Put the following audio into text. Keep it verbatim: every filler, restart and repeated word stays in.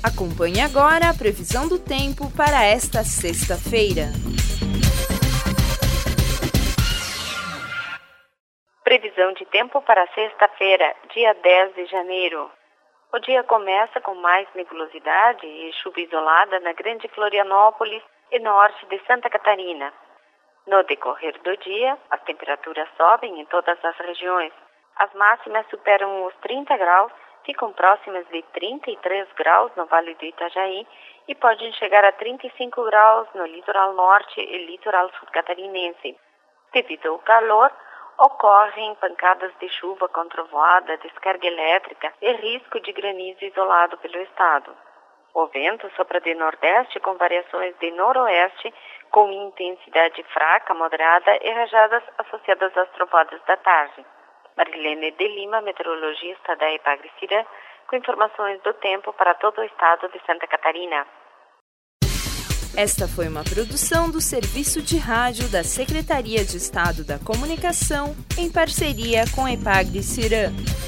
Acompanhe agora a previsão do tempo para esta sexta-feira. Previsão de tempo para sexta-feira, dia dez de janeiro. O dia começa com mais nebulosidade e chuva isolada na Grande Florianópolis e norte de Santa Catarina. No decorrer do dia, as temperaturas sobem em todas as regiões. As máximas superam os trinta graus, ficam próximas de trinta e três graus no Vale do Itajaí e podem chegar a trinta e cinco graus no litoral norte e litoral sul catarinense. Devido ao calor, ocorrem pancadas de chuva com trovoada, descarga elétrica e risco de granizo isolado pelo estado. O vento sopra de nordeste com variações de noroeste, com intensidade fraca, moderada e rajadas associadas às trovoadas da tarde. Marilene de Lima, meteorologista da Epagre-Cirã, com informações do tempo para todo o estado de Santa Catarina. Esta foi uma produção do Serviço de Rádio da Secretaria de Estado da Comunicação, em parceria com a Epagre-Cirã.